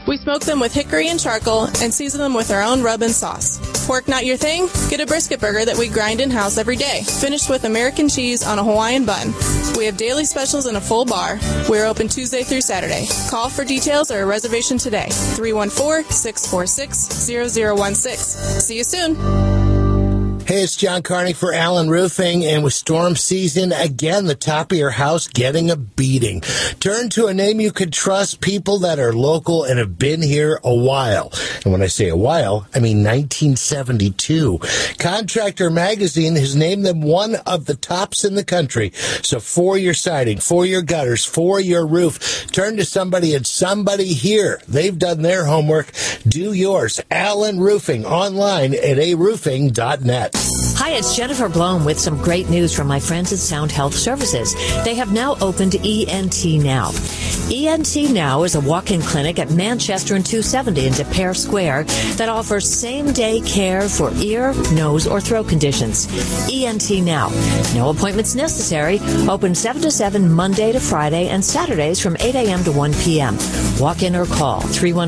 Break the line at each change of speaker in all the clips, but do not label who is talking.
We smoke them with hickory and charcoal and season them with our own rub and sauce. Pork not your thing? Get a brisket burger that we grind in-house every day, finished with American cheese on a Hawaiian bun. We have daily specials and a full bar. We're open Tuesday through Saturday. Call for details or a reservation today. 314-646-0016. See you soon.
Hey, it's John Carney for Allen Roofing, and with storm season, again, the top of your house getting a beating. Turn to a name you can trust, people that are local and have been here a while. And when I say a while, I mean 1972. Contractor Magazine has named them one of the tops in the country. So for your siding, for your gutters, for your roof, turn to somebody and somebody here. They've done their homework. Do yours. Allen Roofing, online at aroofing.net.
Hi, it's Jennifer Blome with some great news from my friends at Sound Health Services. They have now opened ENT Now. ENT Now is a walk-in clinic at Manchester and 270 in De Pere Square that offers same-day care for ear, nose, or throat conditions. ENT Now. No appointments necessary. Open 7 to 7 Monday to Friday and Saturdays from 8 a.m. to 1 p.m. Walk in or call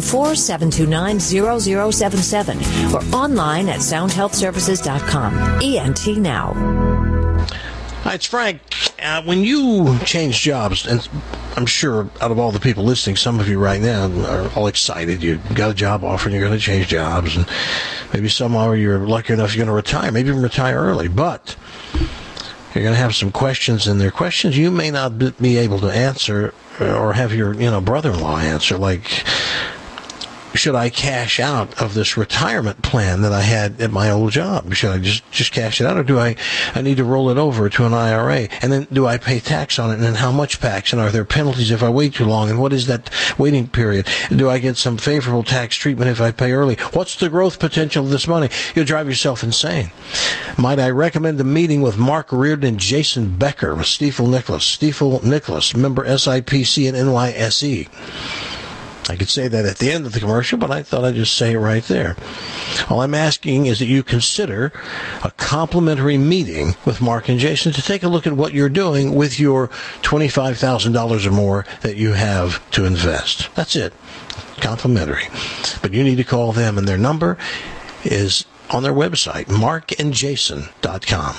314-729-0077 or online at soundhealthservices.com. ENT Now.
Hi, it's Frank. When you change jobs, and I'm sure out of all the people listening, some of you right now are all excited. You got a job offer and you're going to change jobs. And maybe somehow you're lucky enough you're going to retire, maybe even retire early. But you're going to have some questions, and they're questions you may not be able to answer or have your brother-in-law answer, like, should I cash out of this retirement plan that I had at my old job? Should I just cash it out, or do I need to roll it over to an IRA? And then do I pay tax on it? And then how much tax? And are there penalties if I wait too long? And what is that waiting period? Do I get some favorable tax treatment if I pay early? What's the growth potential of this money? You'll drive yourself insane. Might I recommend a meeting with Mark Reardon and Jason Becker with Stifel Nicolaus? Stifel Nicolaus, member SIPC and NYSE. I could say that at the end of the commercial, but I thought I'd just say it right there. All I'm asking is that you consider a complimentary meeting with Mark and Jason to take a look at what you're doing with your $25,000 or more that you have to invest. That's it. Complimentary. But you need to call them, and their number is on their website, markandjason.com.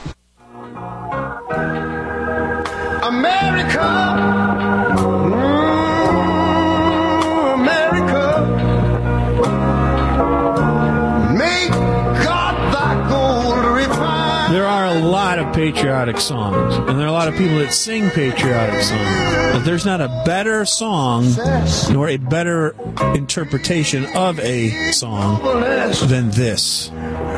America!
There are a lot of patriotic songs, and there are a lot of people that sing patriotic songs. But there's not a better song nor a better interpretation of a song than this.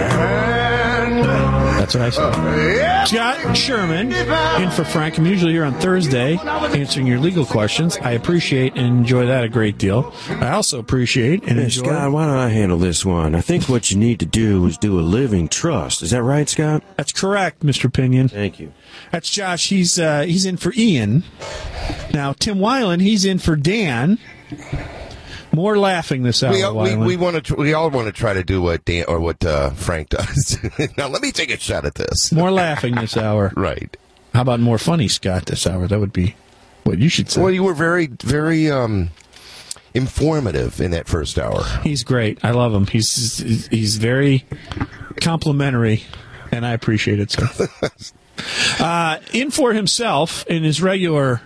That's what I said. Scott Sherman in for Frank. I'm usually here on Thursday answering your legal questions. I appreciate and enjoy that a great deal. I also appreciate and enjoy...
Scott, why don't I handle this one? I think what you need to do is do a living trust. Is that right, Scott?
That's correct, Mr. Pinion.
Thank you.
That's Josh. He's in for Ian. Now, Tim Weiland, he's in for Dan. More laughing this hour.
We all want to try to do what Dan or what Frank does. Now let me take a shot at this.
More laughing this hour.
Right.
How about more funny, Scott, this hour? That would be what you should say.
Well, you were very, very informative in that first hour.
He's great. I love him. He's very complimentary, and I appreciate it, sir. In for himself in his regular.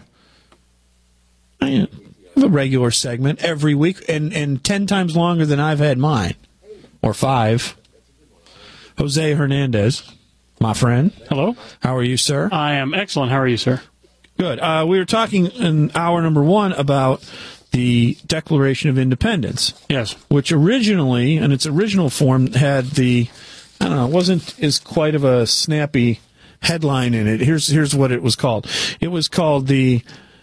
A regular segment every week, and 10 times longer than I've had mine, or 5. Jose Hernandez, my friend.
Hello.
How are you, sir?
I am excellent. How are you, sir?
Good. We were talking in hour number 1 about the Declaration of Independence.
Yes.
Which originally, in its original form, had the, I don't know, it wasn't as quite of a snappy headline in it. Here's what it was called. It was called the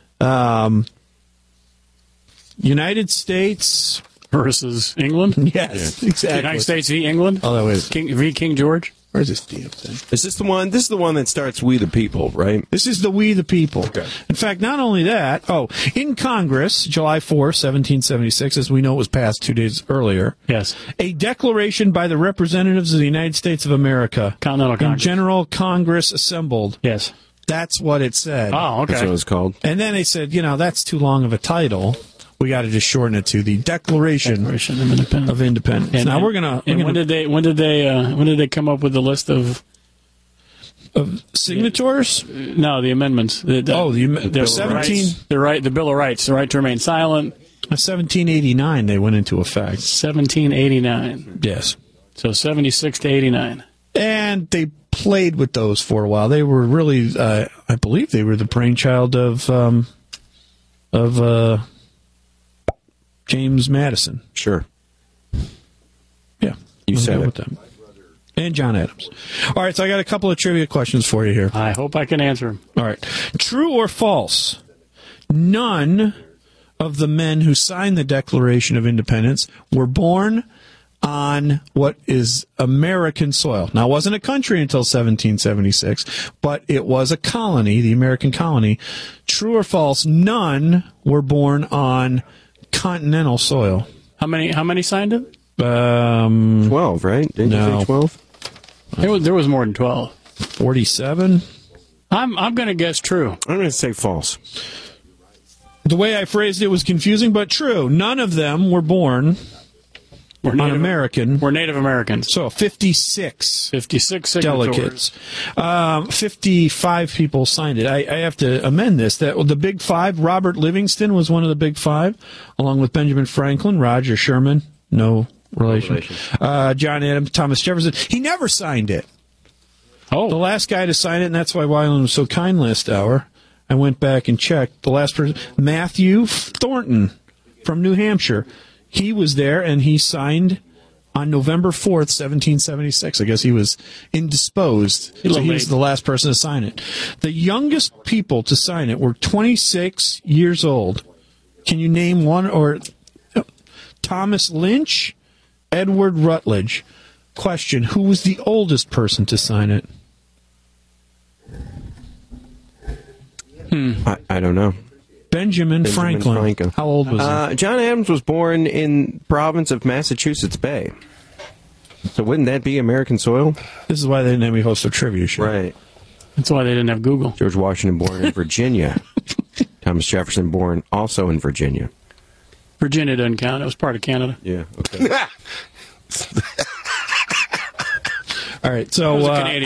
United States
versus England?
Yes, exactly.
United States v. England?
Oh, that was
King George?
Where's this damn thing?
Is this the one? This is the one that starts "We the People," right?
This is the "We the People."
Okay.
In fact, not only that, in Congress, July 4, 1776, as we know it was passed 2 days earlier.
Yes.
A declaration by the representatives of the United States of America.
Continental Congress.
In General Congress assembled.
Yes.
That's what it said.
Oh, okay.
That's what it was called.
And then they said, that's too long of a title. we got to just shorten it to the Declaration of Independence.
And
now we're gonna.
When did they come up with the list of
signatories?
No, the amendments.
The 17.
The Bill of Rights, the right to remain silent.
1789 they went into effect.
1789.
Yes.
So 76 to 89.
And they played with those for a while. They were really, I believe, they were the brainchild of James Madison.
Sure.
Yeah.
You said it.
With them. And John Adams. All right, so I got a couple of trivia questions for you here.
I hope I can answer them.
All right. True or false? None of the men who signed the Declaration of Independence were born on what is American soil. Now, it wasn't a country until 1776, but it was a colony, the American colony. True or false? None were born on continental soil.
How many signed it?
12, right? Didn't you say 12?
There was more than 12.
47?
I'm going to guess true.
I'm going to say false.
The way I phrased it was confusing, but true. None of them were born on American.
We're Native Americans.
So 56
delegates.
55 people signed it. I have to amend this. That the Big Five, Robert Livingston was one of the Big Five, along with Benjamin Franklin, Roger Sherman, no relation. John Adams, Thomas Jefferson. He never signed it.
Oh.
The last guy to sign it, and that's why Wyland was so kind last hour. I went back and checked. The last person, Matthew Thornton from New Hampshire. He was there, and he signed on November 4th, 1776. I guess he was indisposed, so he was the last person to sign it. The youngest people to sign it were 26 years old. Can you name one? Or Thomas Lynch, Edward Rutledge. Question, who was the oldest person to sign it?
I don't know.
Benjamin Franklin. How old was he?
John Adams was born in the province of Massachusetts Bay. So wouldn't that be American soil?
This is why they didn't have me host a trivia show.
Right.
That's why they didn't have Google.
George Washington born in Virginia. Thomas Jefferson born also in Virginia.
Virginia doesn't count. It was part of Canada.
Yeah, okay.
All right, so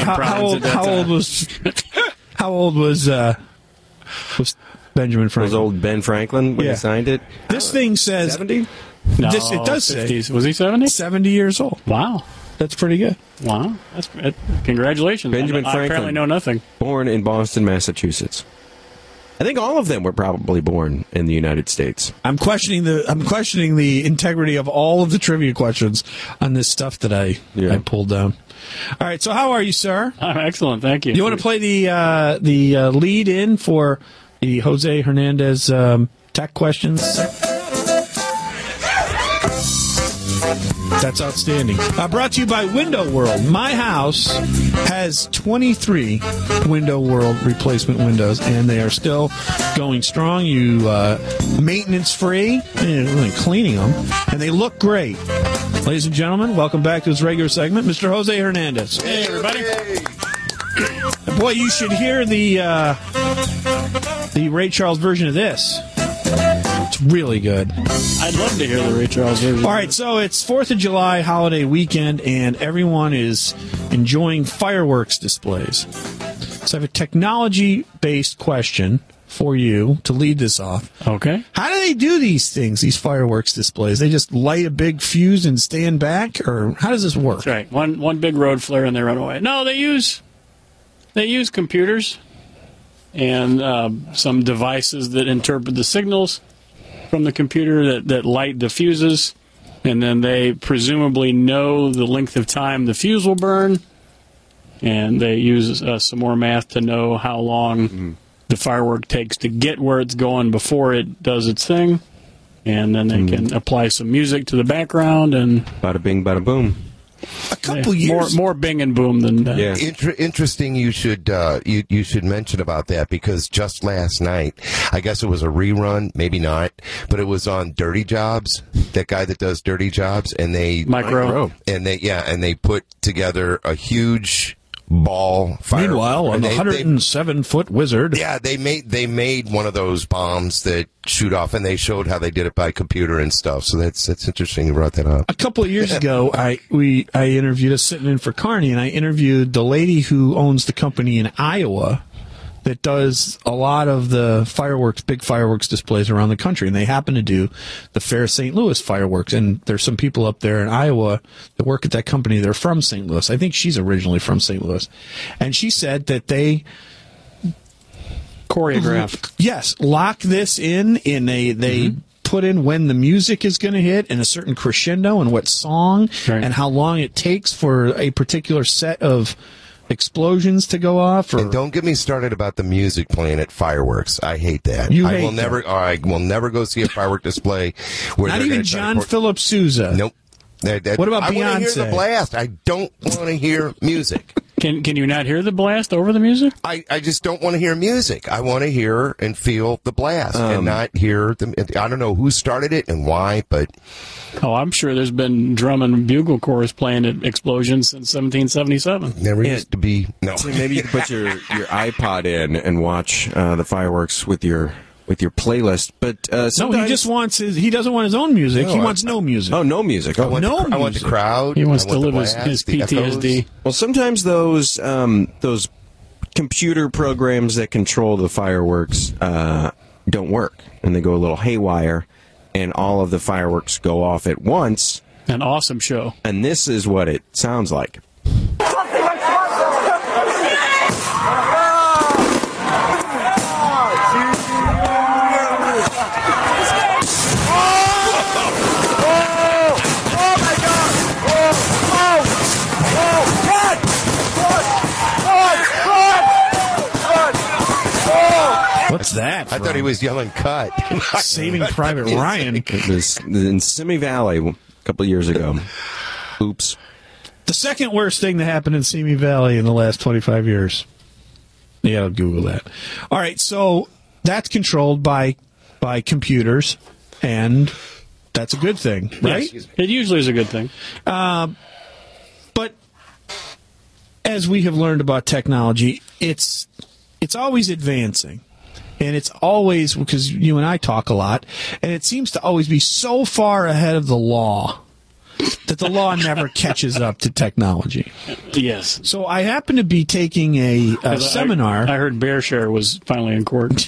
how old was Benjamin Franklin?
Was old Ben Franklin when he signed it?
This thing says
70. No,
it does
50s.
say
Was he 70?
70 years old.
Wow,
that's pretty good.
Wow, congratulations.
Benjamin Franklin.
I apparently know nothing.
Born in Boston, Massachusetts. I think all of them were probably born in the United States.
I'm questioning the integrity of all of the trivia questions on this stuff that I pulled down. All right, so how are you, sir?
I'm excellent, thank you.
You want to play the lead in for the Jose Hernandez tech questions? That's outstanding. Brought to you by Window World. My house has 23 Window World replacement windows, and they are still going strong. You maintenance free, cleaning them, and they look great. Ladies and gentlemen, welcome back to this regular segment, Mr. Jose Hernandez.
Hey, everybody.
Boy, you should hear the Ray Charles version of this. It's really good.
I'd love to hear the Ray Charles version.
All right, so it's 4th of July holiday weekend, and everyone is enjoying fireworks displays. So I have a technology-based question for you to lead this off.
Okay.
How do they do these things, these fireworks displays? They just light a big fuse and stand back, or how does this work?
That's right. One big road flare and they run away. No, they use computers and some devices that interpret the signals from the computer that light the fuses, and then they presumably know the length of time the fuse will burn, and they use some more math to know how long the firework takes to get where it's going before it does its thing, and then they can apply some music to the background, and
bada bing, bada boom.
A couple years
more bing and boom than that.
Yeah. Interesting. You should mention about that, because just last night, I guess it was a rerun, maybe not, but it was on Dirty Jobs. That guy that does Dirty Jobs, and they
Micro.
and they put together a huge ball fire.
Meanwhile, on the 107-foot wizard.
Yeah, they made one of those bombs that shoot off, and they showed how they did it by computer and stuff. So that's interesting you brought that up.
A couple of years ago, I interviewed us sitting in for Carney, and I interviewed the lady who owns the company in Iowa that does a lot of the big fireworks displays around the country, and they happen to do the Fair St. Louis fireworks. And there's some people up there in Iowa that work at that company. They're from St. Louis. I think she's originally from St. Louis, and she said that they
choreograph.
Yes, lock this in they put in when the music is going to hit and a certain crescendo and what song and how long it takes for a particular set of explosions to go off.
And don't get me started about the music playing at fireworks. I hate that. I will never go see a firework display where
not even John Philip Sousa.
Nope.
What about Beyonce?
I want to hear the blast. I don't want to hear music.
Can you not hear the blast over the music?
I just don't want to hear music. I want to hear and feel the blast and not hear them. I don't know who started it and why, but...
Oh, I'm sure there's been drum and bugle corps playing at explosions since 1777.
Never used to be. No.
So maybe you can put your iPod in and watch the fireworks with your playlist. But
no, he just wants he doesn't want his own music. He wants no music.
Oh, no music.
I want the crowd.
He wants to live his PTSD.
Well, sometimes those computer programs that control the fireworks don't work, and they go a little haywire, and all of the fireworks go off at once.
An awesome show.
And this is what it sounds like.
What's that?
I thought he was yelling cut.
Saving Private Ryan.
It was in Simi Valley a couple of years ago. Oops.
The second worst thing that happened in Simi Valley in the last 25 years. Yeah, I'll Google that. All right, so that's controlled by computers, and that's a good thing, right?
Yes, it usually is a good thing.
But as we have learned about technology, it's always advancing. And it's always, because you and I talk a lot, and it seems to always be so far ahead of the law that the law never catches up to technology.
Yes.
So I happen to be taking a seminar.
I heard BearShare was finally in court.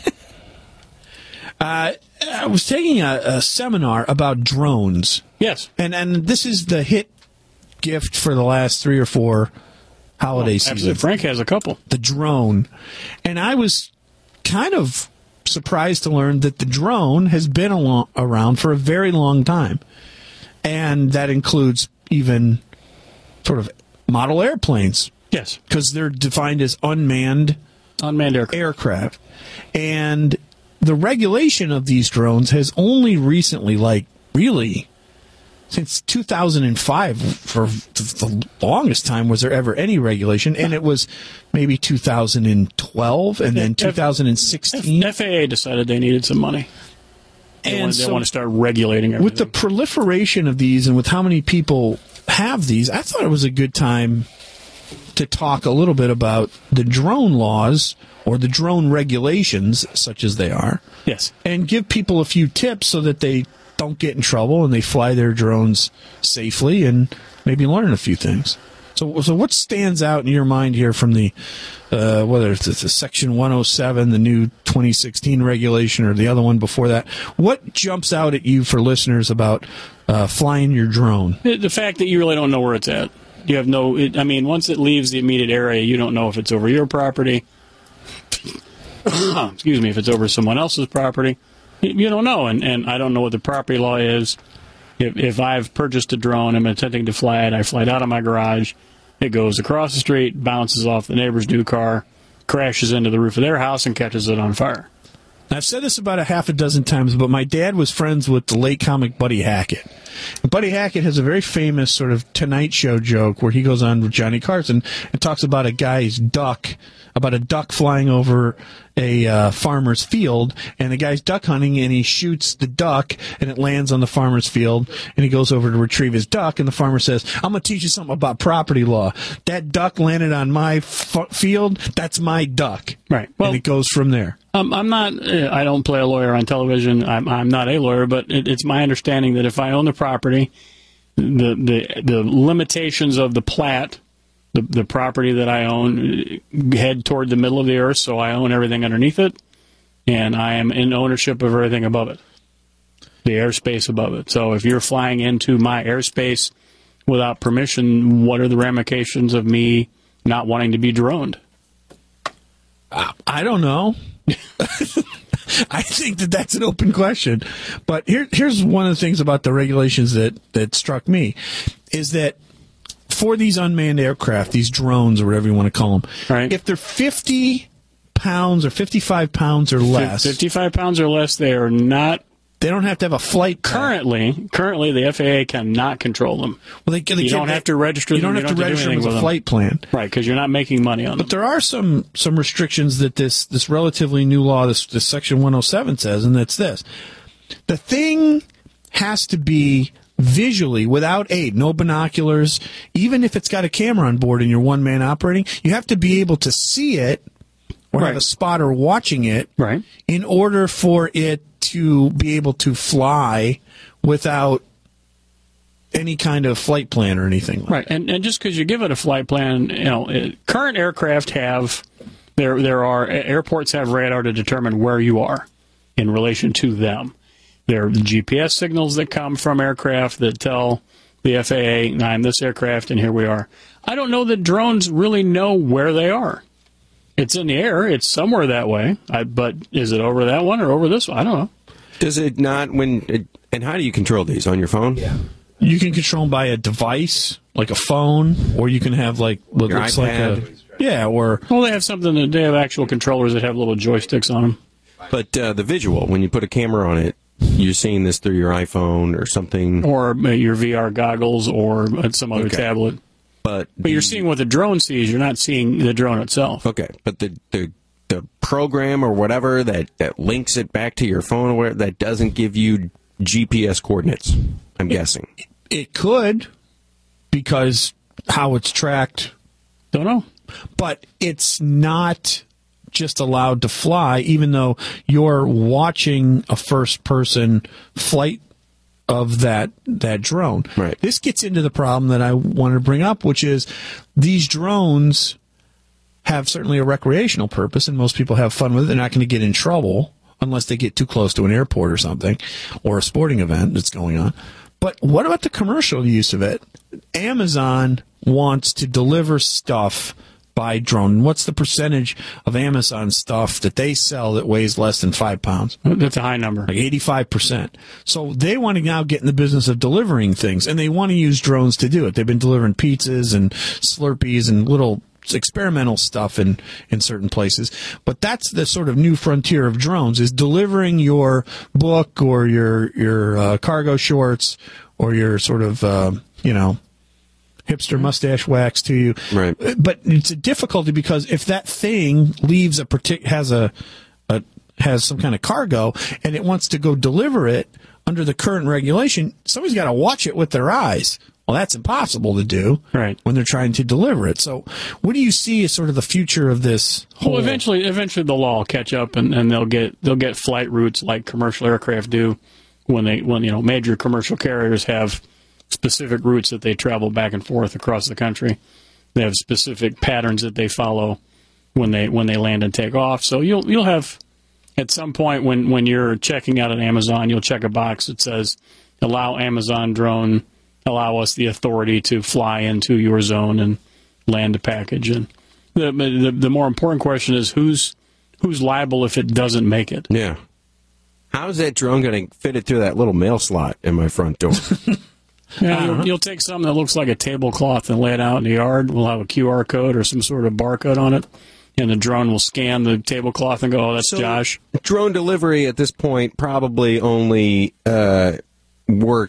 I was taking a seminar about drones.
Yes.
And this is the hit gift for the last 3 or 4 holiday seasons.
Absolutely. Frank has a couple.
The drone. And I was kind of surprised to learn that the drone has been around for a very long time. And that includes even sort of model airplanes.
Yes.
Because they're defined as unmanned aircraft. And the regulation of these drones has only recently, really, since 2005, for the longest time was there ever any regulation, and it was maybe 2012 and then 2016.
FAA decided they needed some money. They want to start regulating everything.
With the proliferation of these and with how many people have these, I thought it was a good time to talk a little bit about the drone laws or the drone regulations, such as they are.
Yes. And
give people a few tips so that they don't get in trouble and they fly their drones safely and maybe learn a few things. So what stands out in your mind here from the, whether it's the Section 107, the new 2016 regulation, or the other one before that? What jumps out at you for listeners about flying your drone?
The fact that you really don't know where it's at. You have once it leaves the immediate area, you don't know if it's over your property. Excuse me, if it's over someone else's property. You don't know, and I don't know what the property law is. If I've purchased a drone, I'm attempting to fly it, I fly it out of my garage, it goes across the street, bounces off the neighbor's new car, crashes into the roof of their house, and catches it on fire.
I've said this about a half a dozen times, but my dad was friends with the late comic Buddy Hackett. Buddy Hackett has a very famous sort of Tonight Show joke where he goes on with Johnny Carson and talks about a duck flying over a farmer's field, and the guy's duck hunting, and he shoots the duck, and it lands on the farmer's field, and he goes over to retrieve his duck, and the farmer says, I'm going to teach you something about property law. That duck landed on my field, that's my duck.
Right. Well,
and it goes from there.
I'm not. I don't play a lawyer on television. I'm not a lawyer, but it's my understanding that if I own the property, the limitations of the plat, the property that I own, head toward the middle of the earth, so I own everything underneath it, and I am in ownership of everything above it, the airspace above it. So if you're flying into my airspace without permission, what are the ramifications of me not wanting to be droned?
I don't know. I think that's an open question. But here's one of the things about the regulations that struck me, is that for these unmanned aircraft, these drones or whatever you want to call them,
right,
if they're 50 pounds or 55 pounds or less.
55 pounds or less, they are not.
They don't have to have a flight plan.
Currently, the FAA cannot control them.
Well,
you don't have to register them.
You don't have to register them with a flight plan.
Right, because you're not making money on them.
But there are some restrictions that this relatively new law, this Section 107 says, and that's this. The thing has to be visually, without aid, no binoculars, even if it's got a camera on board and you're one man operating, you have to be able to see it or have a spotter watching it in order for it to be able to fly without any kind of flight plan or anything like
that. And just because you give it a flight plan, current aircraft have, there are, airports have radar to determine where you are in relation to them. There are GPS signals that come from aircraft that tell the FAA, I'm this aircraft and here we are. I don't know that drones really know where they are. It's in the air. It's somewhere that way. But is it over that one or over this one? I don't know.
Does it not and how do you control these? On your phone?
Yeah. You can control them by a device, like a phone, or you can have what looks
iPad.
Well,
they have they have actual controllers that have little joysticks on them.
But the visual, when you put a camera on it, you're seeing this through your iPhone or something.
Or your VR goggles or some other tablet. But you're seeing what the drone sees. You're not seeing the drone itself.
Okay, but the program or whatever that links it back to your phone, where that doesn't give you GPS coordinates, I'm guessing.
It could, because how it's tracked.
Don't know.
But it's not just allowed to fly, even though you're watching a first-person flight of that drone.
Right.
This gets into the problem that I wanted to bring up, which is these drones have certainly a recreational purpose, and most people have fun with it. They're not going to get in trouble unless they get too close to an airport or something, or a sporting event that's going on. But what about the commercial use of it? Amazon wants to deliver stuff by drone. What's the percentage of Amazon stuff that they sell that weighs less than 5 pounds?
That's a high number.
Like 85%. So they want to now get in the business of delivering things, and they want to use drones to do it. They've been delivering pizzas and Slurpees and little experimental stuff in certain places. But that's the sort of new frontier of drones, is delivering your book or your cargo shorts or your sort of, hipster mustache wax to you.
Right.
But it's a difficulty because if that thing leaves has some kind of cargo and it wants to go deliver it under the current regulation, somebody's got to watch it with their eyes. Well, that's impossible to do when they're trying to deliver it. So what do you see as sort of the future of this whole...
Well, eventually the law will catch up and they'll get flight routes like commercial aircraft do when major commercial carriers have specific routes that they travel back and forth across the country. They have specific patterns that they follow when they land and take off. So you'll have, at some point when you're checking out at Amazon, you'll check a box that says, allow Amazon drone, allow us the authority to fly into your zone and land a package. And the more important question is who's liable if it doesn't make it?
Yeah. How's that drone going to fit it through that little mail slot in my front door?
Yeah, you'll take something that looks like a tablecloth and lay it out in the yard. We'll have a QR code or some sort of barcode on it, and the drone will scan the tablecloth and go, oh, that's Josh.
Drone delivery at this point probably only works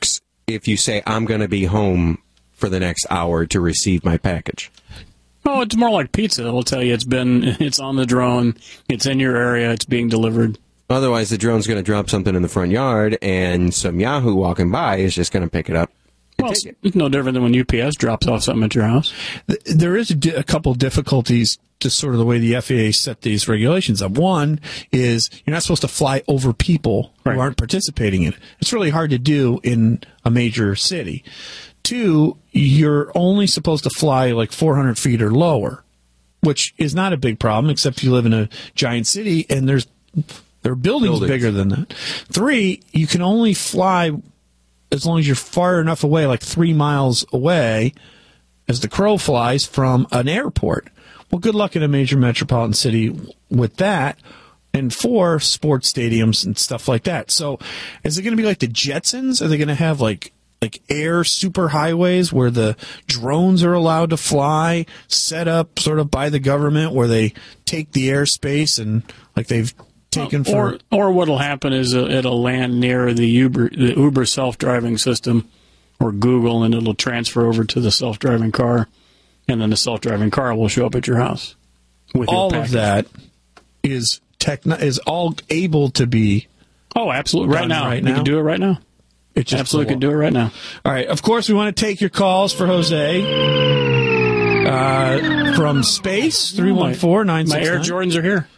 if you say, I'm going to be home for the next hour to receive my package?
Oh, it's more like pizza. It'll tell you it's on the drone, it's in your area, it's being delivered.
Otherwise, the drone's going to drop something in the front yard, and some Yahoo walking by is just going to pick it up.
Well, it's no different than when UPS drops off something at your house.
There is a couple of difficulties to sort of the way the FAA set these regulations up. One is you're not supposed to fly over people who aren't participating in it. It's really hard to do in a major city. Two, you're only supposed to fly like 400 feet or lower, which is not a big problem, except if you live in a giant city and there are buildings bigger than that. Three, you can only fly as long as you're far enough away, like 3 miles away, as the crow flies from an airport. Well, good luck in a major metropolitan city with that. And 4, sports stadiums and stuff like that. So is it going to be like the Jetsons? Are they going to have like air superhighways where the drones are allowed to fly, set up sort of by the government where they take the airspace and like they've taken for...
Or what'll happen is it'll land near the Uber self-driving system or Google, and it'll transfer over to the self-driving car, and then the self-driving car will show up at your house with
all
your
of that is all able to be...
Oh, absolutely. Right now. You can do it right now.
It just
absolutely can do it right now.
All right. Of course, we want to take your calls for Jose. From space, 314-969.
My Air Jordans are here.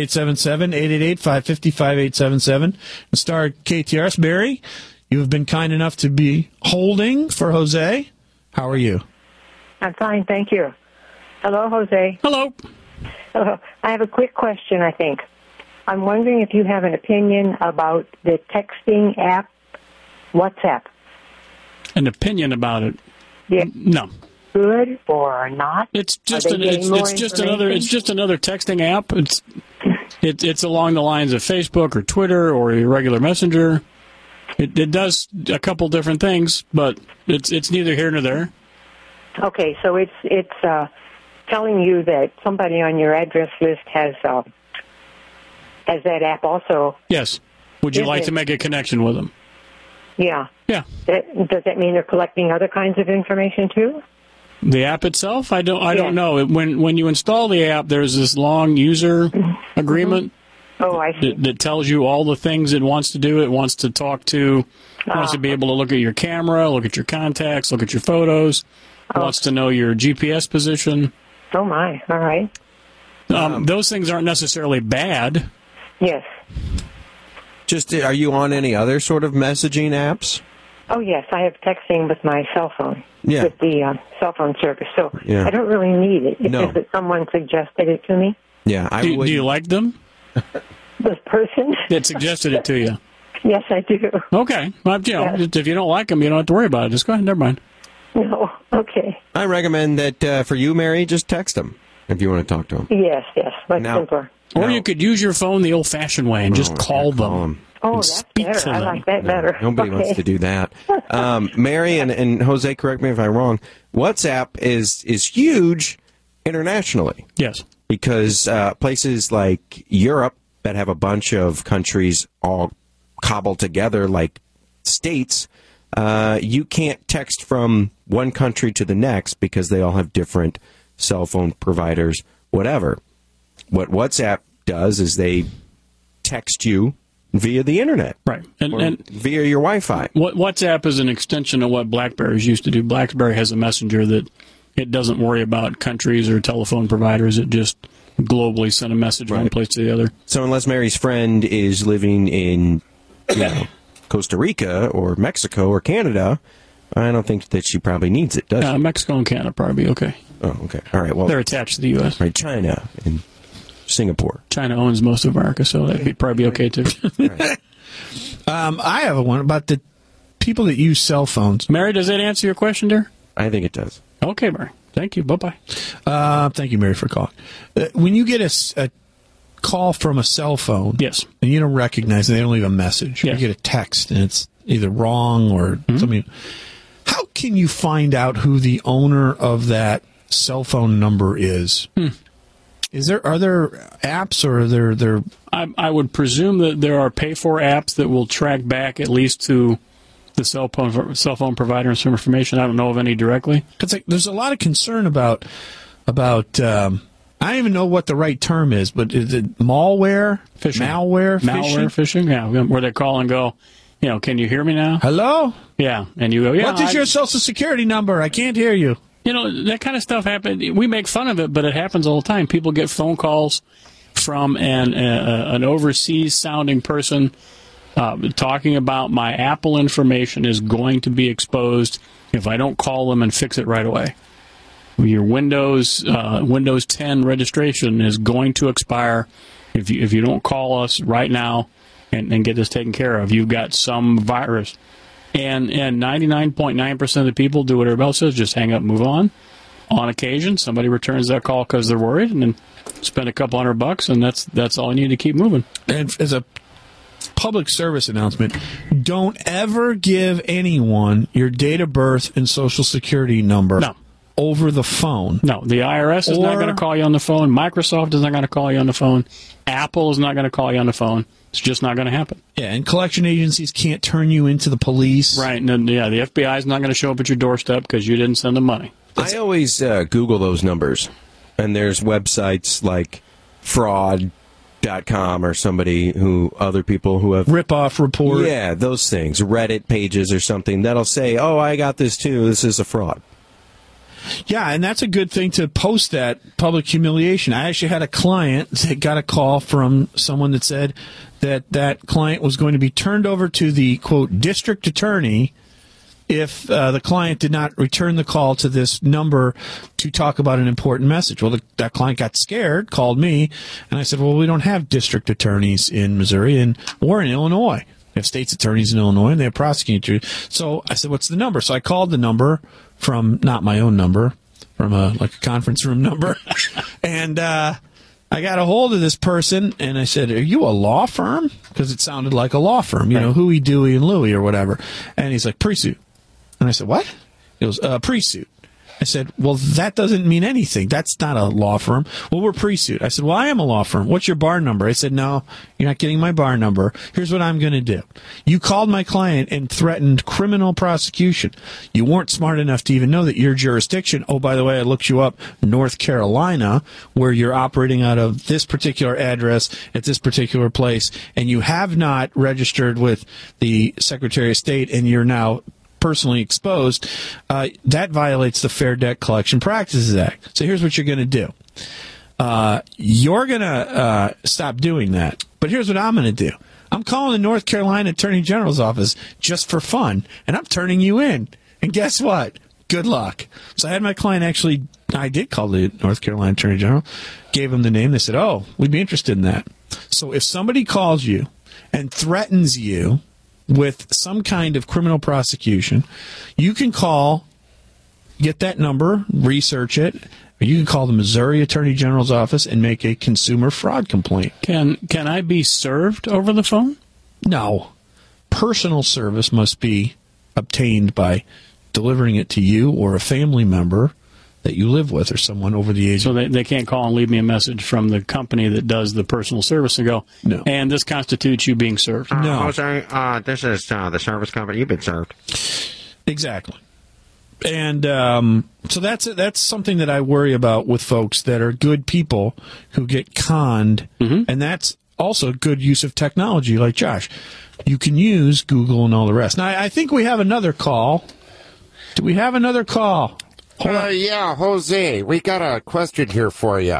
5877-888-550-5877. Star KTRS. Barry, you have been kind enough to be holding for Jose. How are you?
I'm fine, thank you. Hello, Jose.
Hello.
Hello. I have a quick question, I think. I'm wondering if you have an opinion about the texting app, WhatsApp.
An opinion about it?
Yeah.
No.
Good or not?
It's just another texting app. It's along the lines of Facebook or Twitter or your regular messenger. It does a couple different things, but it's neither here nor there.
Okay, so it's telling you that somebody on your address list has that app also.
Yes. Would you like to make a connection with them?
Yeah.
Yeah.
Does that mean they're collecting other kinds of information too?
The app itself, I don't know. When you install the app, there's this long user agreement.
Oh, I see.
That tells you all the things it wants to do. It wants to talk to. It wants to be able to look at your camera, look at your contacts, look at your photos. It wants to know your GPS position.
Oh my! All right.
Those things aren't necessarily bad.
Yes.
Just, are you on any other sort of messaging apps?
Oh, yes. I have texting with my cell phone, with the cell phone service. So I don't really need it. It's just that someone suggested it to me.
Yeah.
Do you like them?
The person?
That suggested it to you.
Yes, I do.
Okay. Well, if you don't like them, you don't have to worry about it. Just go ahead. Never mind.
No. Okay.
I recommend that for you, Mary, just text them if you want to talk to them.
Yes. Much simpler.
Or you could use your phone the old-fashioned way and just call them.
Oh, that's better. I like that better.
Nobody wants to do that. Mary and Jose, correct me if I'm wrong, WhatsApp is huge internationally.
Yes.
Because places like Europe that have a bunch of countries all cobbled together like states, you can't text from one country to the next because they all have different cell phone providers, whatever. What WhatsApp does is they text you via the internet,
right, and
via your Wi-Fi.
WhatsApp is an extension of what BlackBerry's used to do. BlackBerry has a messenger that it doesn't worry about countries or telephone providers. It just globally send a message one place to the other.
So unless Mary's friend is living in Costa Rica or Mexico or Canada, I don't think that she probably needs it, does she?
Mexico and Canada probably be okay.
Oh, okay. All right. Well,
they're attached to the U.S.
Right, China and Singapore.
China owns most of America, so that'd probably be okay, too.
Right.
I have one about the people that use cell phones.
Mary, does that answer your question, dear?
I think it does.
Okay, Mary. Thank you. Bye-bye.
Thank you, Mary, for calling. When you get a call from a cell phone,
yes,
and you don't recognize it, they don't leave a message.
Yes.
You get a text, and it's either wrong or something. How can you find out who the owner of that cell phone number is? Are there apps or are there?
I would presume that there are pay-for apps that will track back at least to the cell phone provider and some information. I don't know of any directly.
Because there's a lot of concern about I don't even know what the right term is, but is it malware?
Phishing.
Malware
phishing, yeah. Where they call and go, can you hear me now?
Hello?
Yeah. And you go, yeah.
What is your social security number? I can't hear you.
That kind of stuff happens. We make fun of it, but it happens all the time. People get phone calls from an overseas sounding person talking about my Apple information is going to be exposed if I don't call them and fix it right away. Your Windows 10 registration is going to expire if you don't call us right now and get this taken care of. You've got some virus. And 99.9% of the people do what everybody else says, just hang up, move on. On occasion, somebody returns that call because they're worried, and then spend a couple $100, and that's all you need to keep moving.
And as a public service announcement, don't ever give anyone your date of birth and social security number.
No.
Over the phone.
No, the IRS is not going to call you on the phone. Microsoft is not going to call you on the phone. Apple is not going to call you on the phone. It's just not going to happen.
Yeah, and collection agencies can't turn you into the police.
Right, and then, the FBI is not going to show up at your doorstep because you didn't send them money.
I always Google those numbers, and there's websites like fraud.com or other people who have...
Rip-off report.
Yeah, those things. Reddit pages or something. That'll say, I got this too. This is a fraud.
Yeah, and that's a good thing to post that public humiliation. I actually had a client that got a call from someone that said that client was going to be turned over to the, quote, district attorney if the client did not return the call to this number to talk about an important message. Well, that client got scared, called me, and I said, well, we don't have district attorneys in Missouri or in Illinois. We have state's attorneys in Illinois, and they have prosecutors. So I said, what's the number? So I called the number from not my own number, from a conference room number. And I got a hold of this person, and I said, are you a law firm? Because it sounded like a law firm, Huey, Dewey, and Louie or whatever. And he's like, pre-suit. And I said, what? He goes, pre-suit. I said, well, that doesn't mean anything. That's not a law firm. Well, we're pre-suit. I said, well, I am a law firm. What's your bar number? I said, no, you're not getting my bar number. Here's what I'm going to do. You called my client and threatened criminal prosecution. You weren't smart enough to even know that your jurisdiction, oh, by the way, I looked you up, North Carolina, where you're operating out of this particular address at this particular place, and you have not registered with the Secretary of State, and you're now personally exposed, that violates the Fair Debt Collection Practices Act. So here's what you're going to do. You're going to stop doing that. But here's what I'm going to do. I'm calling the North Carolina Attorney General's office just for fun, and I'm turning you in. And guess what? Good luck. So I had my client I did call the North Carolina Attorney General, gave him the name. They said, we'd be interested in that. So if somebody calls you and threatens you with some kind of criminal prosecution, you can call, get that number, research it, or you can call the Missouri Attorney General's office and make a consumer fraud complaint.
Can I be served over the phone?
No. Personal service must be obtained by delivering it to you or a family member that you live with or someone over the age.
So they can't call and leave me a message from the company that does the personal service and go,
no.
And this constitutes you being served.
No.
Jose, this is the service company. You've been served.
Exactly. And so that's something that I worry about with folks that are good people who get conned, and that's also good use of technology like Josh. You can use Google and all the rest. Now, I think we have another call. Do we have another call?
Yeah, Jose, we got a question here for you.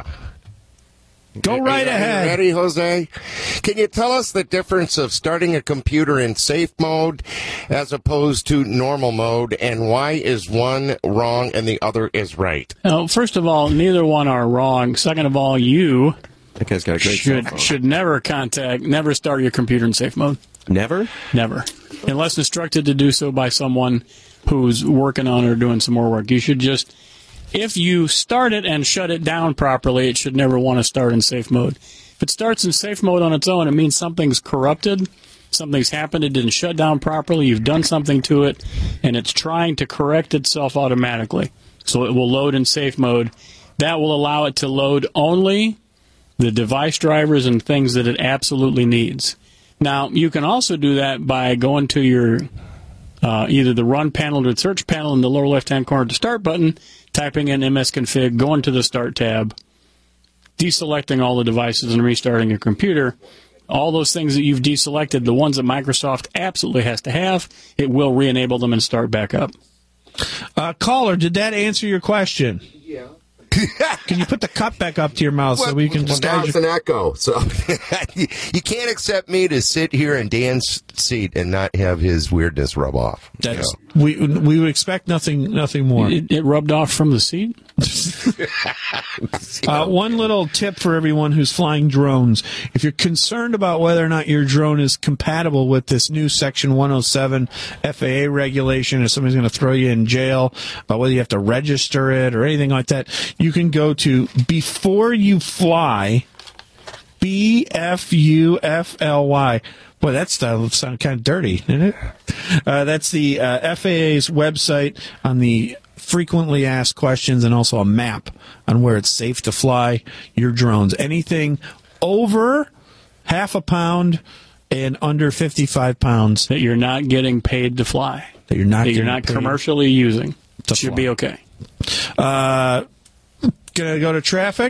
Go right ahead.
Are you ready, Jose? Can you tell us the difference of starting a computer in safe mode as opposed to normal mode, and why is one wrong and the other is right?
First of all, neither one are wrong. Second of all, you
that guy's got a great
should never start your computer in safe mode.
Never?
Never. Unless instructed to do so by someone who's working on it or doing some more work. You should just, if you start it and shut it down properly, it should never want to start in safe mode. If it starts in safe mode on its own, it means something's corrupted, something's happened, it didn't shut down properly, you've done something to it, and it's trying to correct itself automatically. So it will load in safe mode. That will allow it to load only the device drivers and things that it absolutely needs. Now, you can also do that by going to your either the run panel or the search panel in the lower left-hand corner, the start button, typing in msconfig, going to the start tab, deselecting all the devices and restarting your computer. All those things that you've deselected, the ones that Microsoft absolutely has to have, it will re-enable them and start back up.
Caller, did that answer your question?
Yeah.
Can you put the cup back up to your mouth so we can
now it's an echo. So you can't accept me to sit here in Dan's seat and not have his weirdness rub off.
That's we would expect nothing more.
It rubbed off from the seat.
One little tip for everyone who's flying drones: if you're concerned about whether or not your drone is compatible with this new Section 107 FAA regulation, or somebody's going to throw you in jail about whether you have to register it or anything like that, you can go to Before You Fly, BFUFLY. Boy, that style sounds kind of dirty, doesn't it? That's the FAA's website on the frequently asked questions, and also a map on where it's safe to fly your drones. Anything over half a pound and under 55 pounds
that you're not getting paid to fly,
that you're not
commercially using, should be okay.
Gonna go to traffic.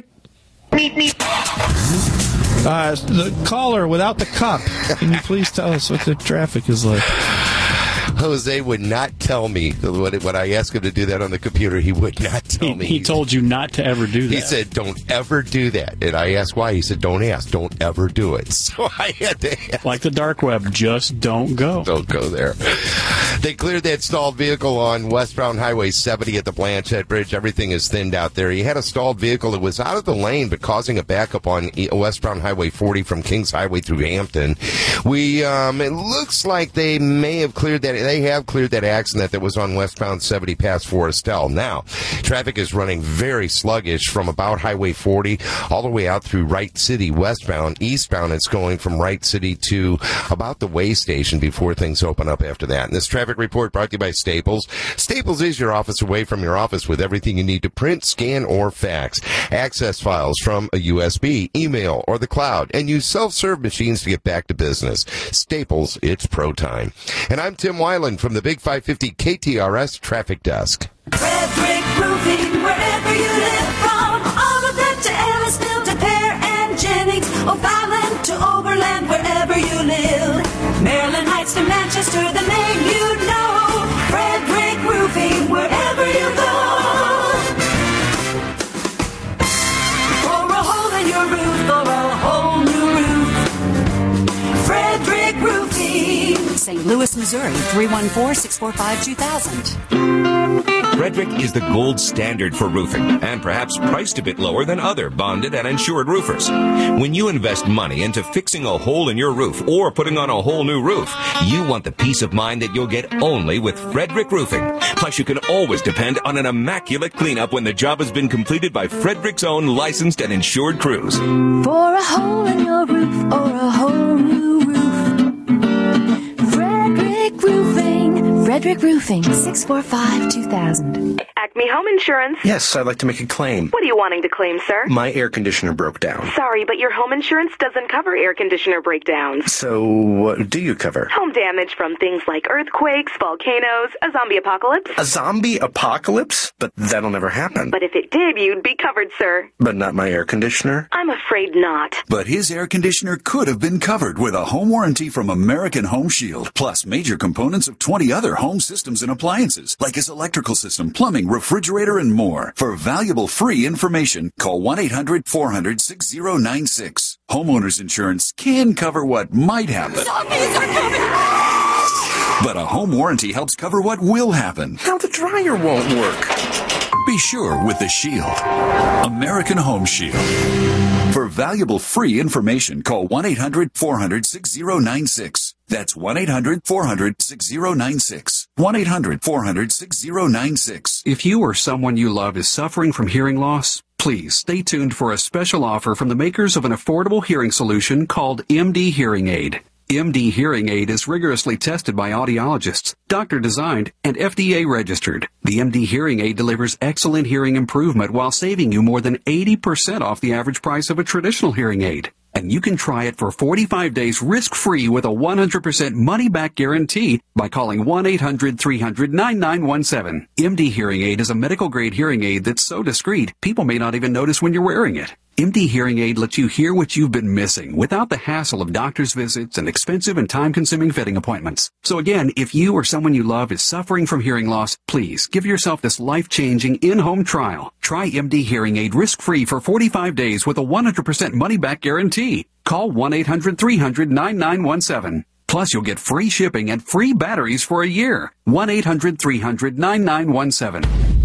The caller without the cup. Can you please tell us what the traffic is like?
Jose would not tell me when I asked him to do that on the computer. He would not tell me.
He told you not to ever do that.
He said, "Don't ever do that." And I asked why. He said, "Don't ask. Don't ever do it." So I had to ask.
Like the dark web, just don't go.
Don't go there. They cleared that stalled vehicle on westbound Highway 70 at the Blanchette Bridge. Everything is thinned out there. He had a stalled vehicle that was out of the lane, but causing a backup on westbound Highway 40 from Kings Highway through Hampton. It looks like they may have cleared that. They have cleared that accident that was on westbound 70 past Forestell. Now, traffic is running very sluggish from about Highway 40 all the way out through Wright City westbound. Eastbound, it's going from Wright City to about the way station before things open up after that. And this traffic report brought to you by Staples. Staples is your office away from your office with everything you need to print, scan, or fax. Access files from a USB, email, or the cloud, and use self-serve machines to get back to business. Staples, it's pro time. And I'm Tim Weiland from the Big 550 KTRS Traffic Desk.
Frederick Roofing, wherever you live, from Olivet to Ellisville to Pear and Jennings, O'Fallon to Overland, wherever you live. Maryland Heights to Manchester, the name you know. Frederick Roofing, wherever you go. For a hole in your roof, or a whole new roof. Frederick Roofing.
St. Louis, Missouri, 314-645-2000.
Frederick is the gold standard for roofing, and perhaps priced a bit lower than other bonded and insured roofers. When you invest money into fixing a hole in your roof or putting on a whole new roof, you want the peace of mind that you'll get only with Frederick Roofing. Plus, you can always depend on an immaculate cleanup when the job has been completed by Frederick's own licensed and insured crews.
For a hole in your roof or a whole new roof. Frederick Roofing. Frederick Roofing, 645-2000.
Acme Home Insurance.
Yes, I'd like to make a claim.
What are you wanting to claim, sir?
My air conditioner broke down.
Sorry, but your home insurance doesn't cover air conditioner breakdowns.
So what do you cover?
Home damage from things like earthquakes, volcanoes, a zombie apocalypse.
A zombie apocalypse? But that'll never happen.
But if it did, you'd be covered, sir.
But not my air conditioner?
I'm afraid not.
But his air conditioner could have been covered with a home warranty from American Home Shield, plus major components of 20 other home systems and appliances, like his electrical system, plumbing, refrigerator, and more. For valuable free information, call 1-800-400-6096. Homeowners insurance can cover what might happen.
Zombies are coming!
But a home warranty helps cover what will happen.
Now the dryer won't work.
Be sure with the Shield. American Home Shield. For valuable free information, call 1-800-400-6096. That's 1-800-400-6096. 1-800-400-6096.
If you or someone you love is suffering from hearing loss, please stay tuned for a special offer from the makers of an affordable hearing solution called MD Hearing Aid. MD Hearing Aid is rigorously tested by audiologists, doctor-designed, and FDA registered. The MD Hearing Aid delivers excellent hearing improvement while saving you more than 80% off the average price of a traditional hearing aid. And you can try it for 45 days risk-free with a 100% money-back guarantee by calling 1-800-300-9917. MD Hearing Aid is a medical-grade hearing aid that's so discreet, people may not even notice when you're wearing it. MD Hearing Aid lets you hear what you've been missing without the hassle of doctor's visits and expensive and time-consuming fitting appointments. So again, if you or someone you love is suffering from hearing loss, please give yourself this life-changing in-home trial. Try MD Hearing Aid risk-free for 45 days with a 100% money-back guarantee. Call 1-800-300-9917. Plus, you'll get free shipping and free batteries for a year. 1-800-300-9917.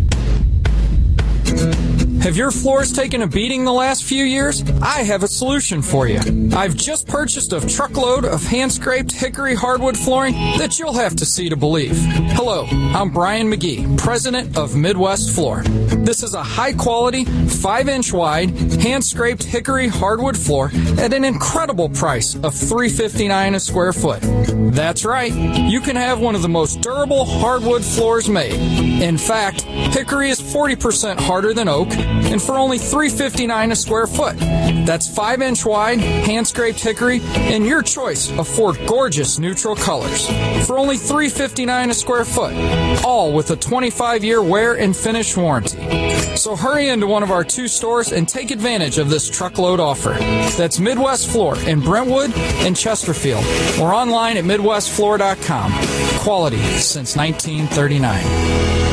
Have your floors taken a beating the last few years? I have a solution for you. I've just purchased a truckload of hand-scraped hickory hardwood flooring that you'll have to see to believe. Hello, I'm Brian McGee, president of Midwest Floor. This is a high-quality, 5-inch wide, hand-scraped hickory hardwood floor at an incredible price of $3.59 a square foot. That's right, you can have one of the most durable hardwood floors made. In fact, hickory is 40% harder than oak, and for only $3.59 a square foot. That's 5-inch wide, hand-scraped hickory, and your choice of 4 gorgeous neutral colors. For only $3.59 a square foot, all with a 25-year wear and finish warranty. So hurry into one of our 2 stores and take advantage of this truckload offer. That's Midwest Floor in Brentwood and Chesterfield, or online at MidwestFloor.com. Quality since 1939.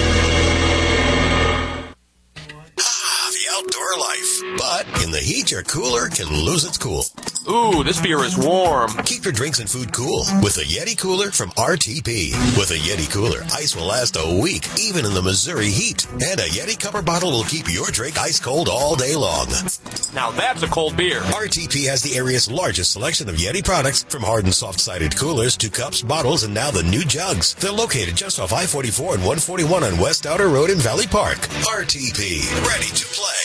Outdoor life. But in the heat, your cooler can lose its cool.
Ooh, this beer is warm.
Keep your drinks and food cool with a Yeti cooler from RTP. With a Yeti cooler, ice will last a week, even in the Missouri heat. And a Yeti Cupper bottle will keep your drink ice cold all day long.
Now that's a cold beer.
RTP has the area's largest selection of Yeti products, from hard and soft-sided coolers to cups, bottles, and now the new jugs. They're located just off I-44 and 141 on West Outer Road in Valley Park. RTP, ready to play.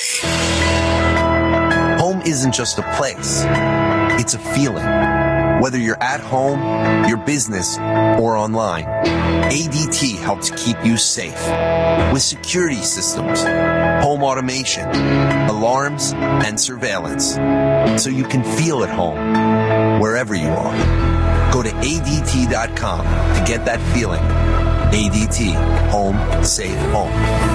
Home isn't just a place, it's a feeling. Whether you're at home, your business, or online, ADT helps keep you safe. With security systems, home automation, alarms, and surveillance, so you can feel at home wherever you are. Go to ADT.com to get that feeling. ADT, home, safe home.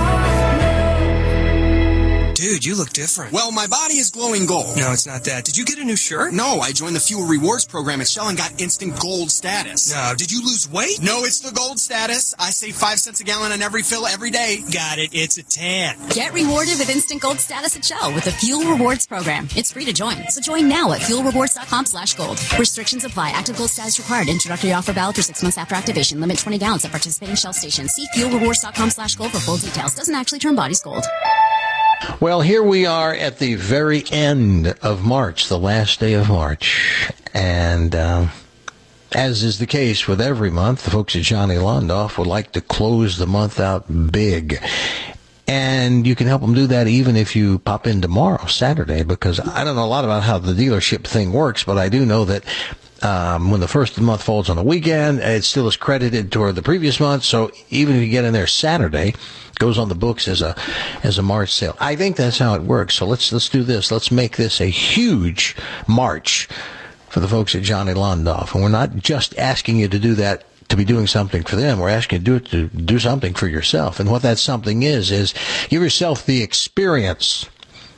Dude, you look different. Well, my body is glowing gold. No, it's not that. Did you get a new shirt? No, I joined the Fuel Rewards program at Shell and got instant gold status. No, did you lose weight? No, it's the gold status. I save 5 cents a gallon on every fill every day. Got it. It's a tan.
Get rewarded with instant gold status at Shell with the Fuel Rewards program. It's free to join. So join now at fuelrewards.com/gold. Restrictions apply. Active gold status required. Introductory offer valid for 6 months after activation. Limit 20 gallons at participating Shell stations. See fuelrewards.com/gold for full details. Doesn't actually turn bodies gold.
Well, here we are at the very end of March, the last day of March. And as is the case with every month, the folks at Johnny Londoff would like to close the month out big. And you can help them do that even if you pop in tomorrow, Saturday, because I don't know a lot about how the dealership thing works, but I do know that when the first of the month falls on a weekend, it still is credited toward the previous month. So even if you get in there Saturday, it goes on the books as a March sale. I think that's how it works. So let's do this. Let's make this a huge March for the folks at Johnny Londoff. And we're not just asking you to do that to be doing something for them. We're asking you to do something for yourself. And what that something is give yourself the experience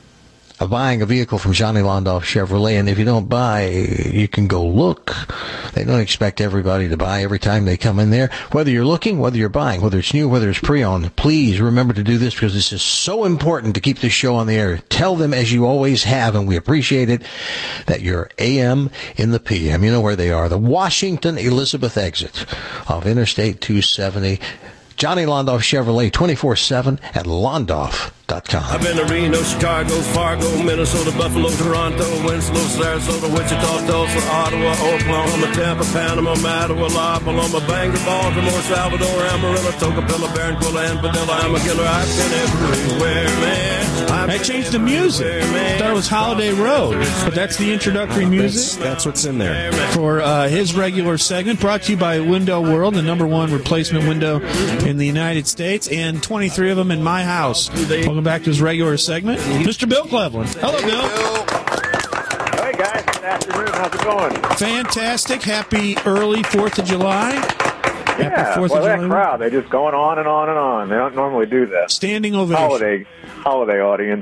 of buying a vehicle from Johnny Londoff Chevrolet. And if you don't buy, you can go look. They don't expect everybody to buy every time they come in there. Whether you're looking, whether you're buying, whether it's new, whether it's pre-owned, please remember to do this, because this is so important to keep this show on the air. Tell them, as you always have, and we appreciate it, that you're AM in the PM. You know where they are. The Washington Elizabeth exit off Interstate 270. Johnny Londoff Chevrolet, 24/7 at Londoff.com.
I've been to Reno, Chicago, Fargo, Minnesota, Buffalo, Toronto, Winslow, Sarasota, Wichita, Tulsa, Ottawa, Oklahoma, Tampa, Panama, Mattawa, La Paloma, Bangor, Baltimore, Salvador, Amarillo, Tocopilla, Barranquilla, and Padilla, Amarillo. I've been everywhere, man.
I changed the music. I thought it was Holiday Road, but that's the introductory music.
That's what's in there.
For his regular segment, brought to you by Window World, the #1 replacement window in the United States, and 23 of them in my house. Welcome back to his regular segment, Mr. Bill Cleveland. Hello, Bill.
Hey,
afternoon. How's it going?
Fantastic. Happy early 4th of July.
Yeah,
Happy 4th
well,
of
that
July.
crowd, they're just going on and on and on. They don't normally do that.
Standing ovation.
Holiday audience.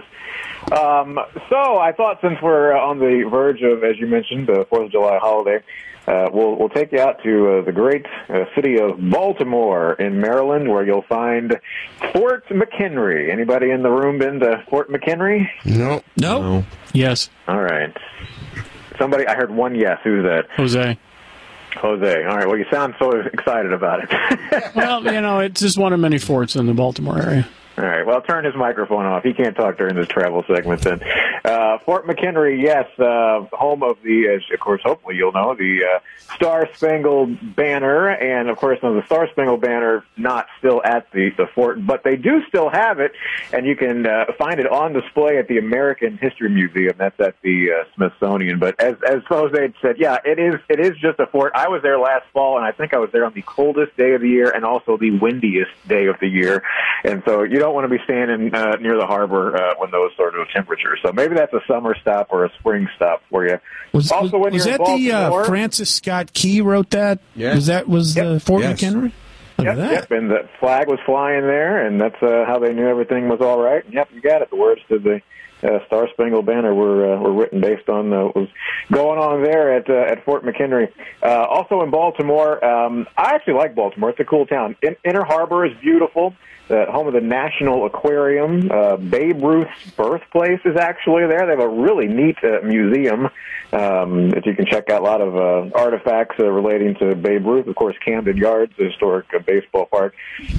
So I thought since we're on the verge of, as you mentioned, the 4th of July holiday, we'll take you out to the great city of Baltimore in Maryland, where you'll find Fort McHenry. Anybody in the room been to Fort McHenry?
No. Yes.
All right. Somebody, I heard one yes. Who's that?
Jose.
All right. Well, you sound so excited about it.
Well, it's just one of many forts in the Baltimore area.
All right. Well, turn his microphone off. He can't talk during this travel segment then. Fort McHenry, yes, home of the, of course, hopefully you'll know, the Star-Spangled Banner. And, of course, the Star-Spangled Banner not still at the fort, but they do still have it, and you can find it on display at the American History Museum. That's at the Smithsonian. But as Jose had said, yeah, it is just a fort. I was there last fall, and I think I was there on the coldest day of the year and also the windiest day of the year. And so you don't want to be standing near the harbor when those sort of temperatures. So maybe that's a summer stop or a spring stop for you.
Was that
Baltimore,
Francis Scott Key wrote that?
Yeah.
Was the Fort McHenry? Look at that.
Yep, and the flag was flying there, and that's how they knew everything was all right. Yep, you got it. The words to the Star-Spangled Banner were written based on what was going on there at Fort McHenry. Also in Baltimore, I actually like Baltimore. It's a cool town. Inner Harbor is beautiful. Home of the National Aquarium. Babe Ruth's birthplace is actually there. They have a really neat museum that you can check out. A lot of artifacts relating to Babe Ruth. Of course, Camden Yards, the historic baseball park.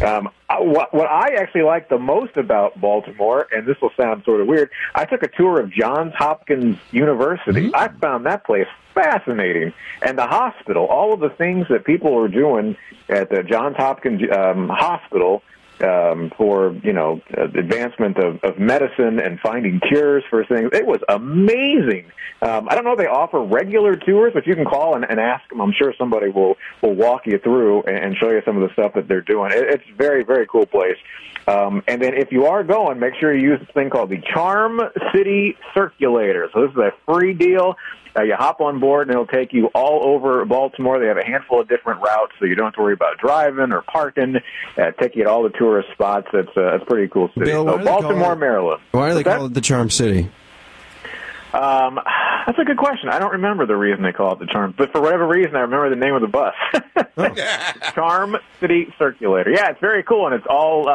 What I actually like the most about Baltimore, and this will sound sort of weird, I took a tour of Johns Hopkins University. I found that place fascinating. And the hospital, all of the things that people were doing at the Johns Hopkins Hospital, for, advancement of medicine and finding cures for things. It was amazing. I don't know if they offer regular tours, but you can call and ask them. I'm sure somebody will walk you through and show you some of the stuff that they're doing. It's a very, very cool place. And then if you are going, make sure you use this thing called the Charm City Circulator. So this is a free deal. You hop on board, and it'll take you all over Baltimore. They have a handful of different routes, so you don't have to worry about driving or parking. Take you to all the tourist spots. It's a pretty cool city.
Bill,
so Baltimore, Maryland.
Why do they call it the Charm City?
That's a good question. I don't remember the reason they call it the Charm, but for whatever reason, I remember the name of the bus. Charm City Circulator. Yeah, it's very cool, and it's all...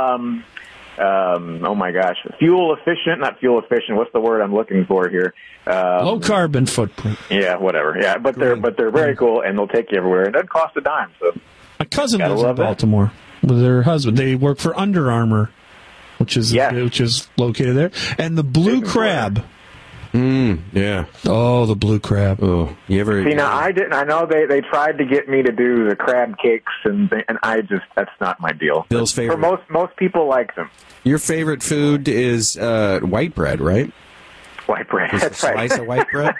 oh my gosh, fuel efficient, not fuel efficient. What's the word I'm looking for here?
Low carbon footprint.
Yeah, whatever. Yeah, but they're very cool, and they'll take you everywhere. It doesn't cost a dime. So
my cousin lives in Baltimore with her husband. They work for Under Armour, which is located there, and the Blue Crab.
Yeah.
Oh, the Blue Crab.
Oh, you ever?
See, now I didn't. I know they tried to get me to do the crab cakes, and that's not my deal.
Bill's favorite.
For most people like them.
Your favorite food is white bread, right?
White bread. That's right.
Slice of white bread.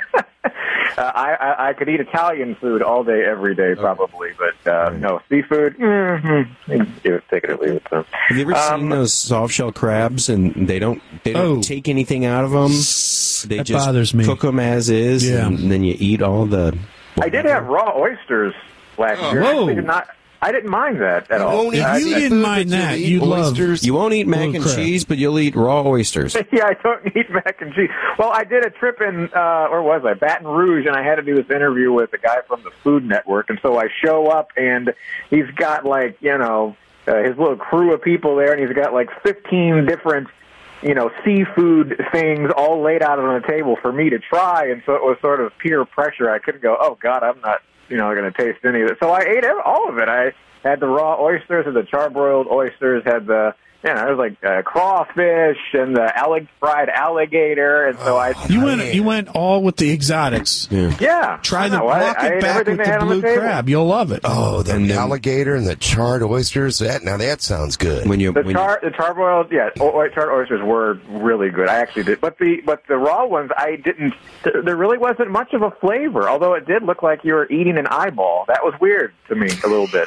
I could eat Italian food all day, every day, probably, but no seafood. Take it or leave it. So.
Have you ever seen those soft shell crabs, and they don't take anything out of them? They
that
just
bothers me.
cook them as is, and then you eat all the.
I did have raw oysters last year. I didn't mind that at all.
If you didn't mind that, you'd love oysters.
You won't eat mac and cheese, but you'll eat raw oysters.
Yeah, I don't eat mac and cheese. Well, I did a trip in, where was I? Baton Rouge, and I had to do this interview with a guy from the Food Network, and so I show up, and he's got, his little crew of people there, and he's got, 15 different, seafood things all laid out on the table for me to try, and so it was sort of peer pressure. I couldn't go, oh, God, I'm not going to taste any of it. So I ate all of it. I had the raw oysters, had the charbroiled oysters, had the, there was crawfish and the fried alligator, and so
You went all with the exotics.
Yeah.
Try the walk it back with the Blue Crab. You'll love it.
Oh, the alligator and the charred oysters. That sounds good.
The charbroiled, charred oysters were really good. I actually did, but the raw ones I didn't. There really wasn't much of a flavor, although it did look like you were eating an eyeball. That was weird to me a little bit.
An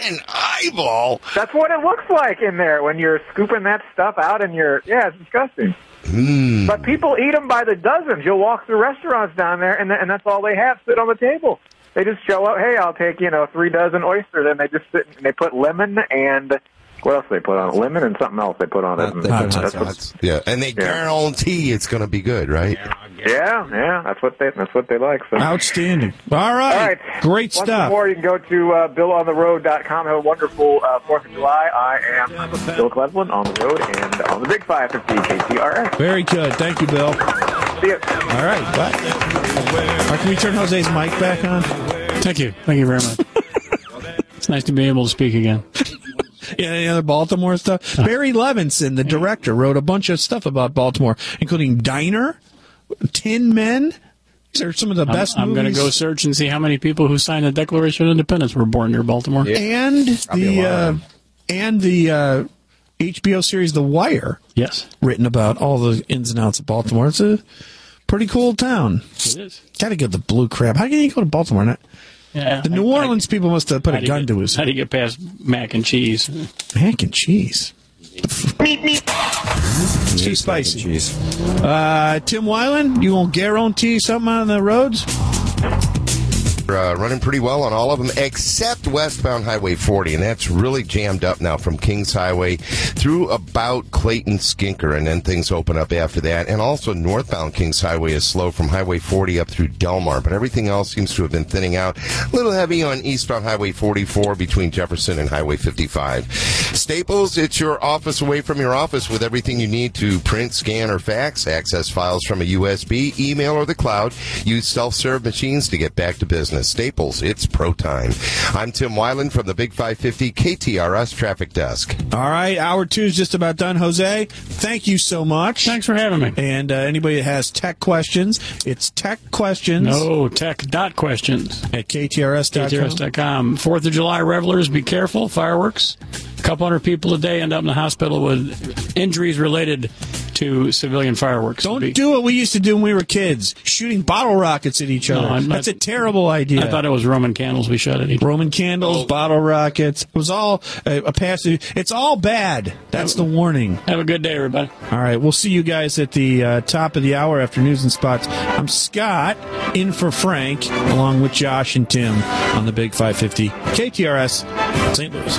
eyeball.
That's what it looks like in there when you're scooping that stuff out and it's disgusting. But people eat them by the dozens. You'll walk through restaurants down there, and that's all they have sit on the table. They just show up, hey, I'll take, 3 dozen oysters, and they just sit and they put lemon and what else do they put on it? Lemon and something else they put on it.
Yeah, and they guarantee it's going to be good, right?
Yeah, that's what they like. So.
Outstanding. All right. Great
Once
stuff.
more, you can go to BillOnTheRoad.com. Have a wonderful 4th of July. I am Bill Cleveland on the road and on the Big 550 KTRS.
Very good. Thank you, Bill.
See you.
All right. Bye. Can we turn Jose's mic back on?
Thank you. Thank you very much. It's nice to be able to speak again.
Yeah, any other Baltimore stuff? Barry Levinson, the director, wrote a bunch of stuff about Baltimore, including Diner, Tin Men. These are some of the best
I'm going to go search and see how many people who signed the Declaration of Independence were born near Baltimore.
Yeah. And the HBO series The Wire.
Yes.
Written about all the ins and outs of Baltimore. It's a pretty cool town.
It is.
Got to go to the Blue Crab. How can you go to Baltimore? The New Orleans people must have put a gun to his head.
How do you get past mac and cheese?
Mac and cheese. Too spicy. Tim Weiland, you gonna guarantee something on the roads?
Running pretty well on all of them except westbound Highway 40, and that's really jammed up now from Kings Highway through about Clayton Skinker, and then things open up after that. And also northbound Kings Highway is slow from Highway 40 up through Delmar, but everything else seems to have been thinning out. A little heavy on eastbound Highway 44 between Jefferson and Highway 55. Staples, it's your office away from your office with everything you need to print, scan, or fax, access files from a USB, email, or the cloud. Use self-serve machines to get back to business. Staples, it's pro time. I'm Tim Weiland from the Big 550 KTRS Traffic Desk.
All right, hour 2 is just about done. Jose, thank you so much.
Thanks for having me.
And anybody that has tech questions, it's tech questions.
No, tech.questions.
At KTRS.com.
KTRS.com. 4th of July revelers, be careful. Fireworks. A couple hundred people a day end up in the hospital with injuries related to civilian fireworks.
Don't do what we used to do when we were kids, shooting bottle rockets at each other. That's a terrible idea.
I thought it was Roman candles we shot at each other.
Roman candles, bottle rockets. It was all a passive. It's all bad. That's the warning.
Have a good day, everybody.
All right, we'll see you guys at the top of the hour after News and Spots. I'm Scott, in for Frank, along with Josh and Tim on the Big 550 KTRS St. Louis.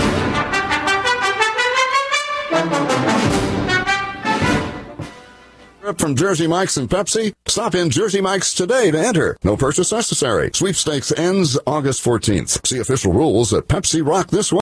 From Jersey Mike's and Pepsi? Stop in Jersey Mike's today to enter. No purchase necessary. Sweepstakes ends August 14th. See official rules at Pepsi Rock this way.